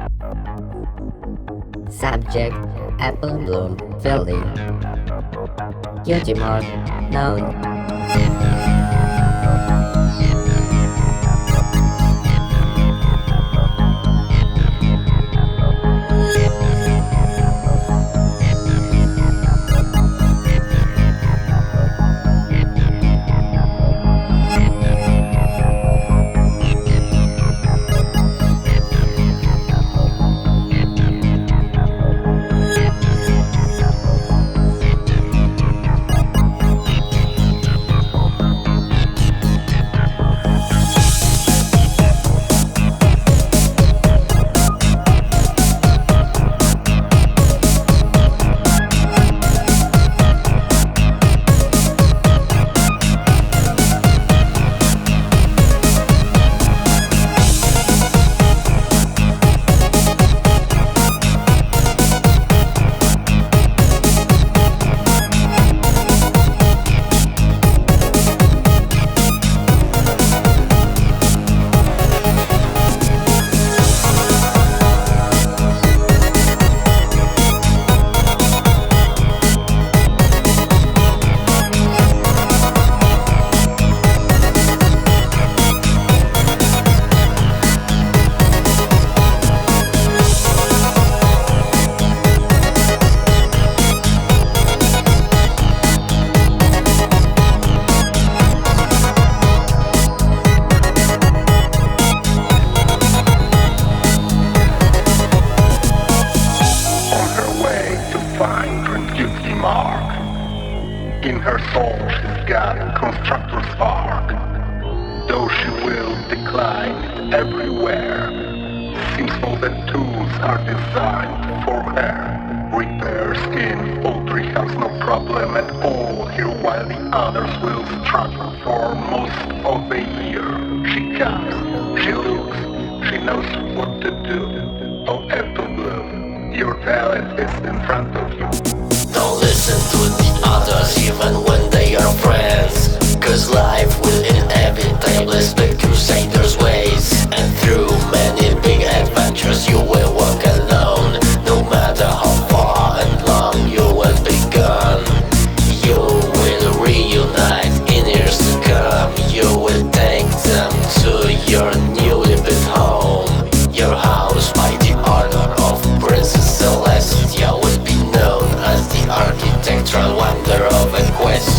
Subject: Apple Bloom Filling. Cutie Mark Noun. Find her guilty mark. In her soul she's got a constructor spark. Though she will decline everywhere, seems all the tools are designed for her. Repair skin, poultry has no problem at all here, while the others will struggle for most of the year. She comes, she looks, she knows what to do. Oh, Apple Bloom, your talent is in front of you. Don't listen to the others even when they are friends, cause life will inevitably speak crusaders' ways. And through many big adventures you will walk alone. No matter how far and long you will be gone, you will reunite in years to come. You will take them to your newly built home. Your house by the order of Princess Celestia will be known as the architectural wonder of a quest.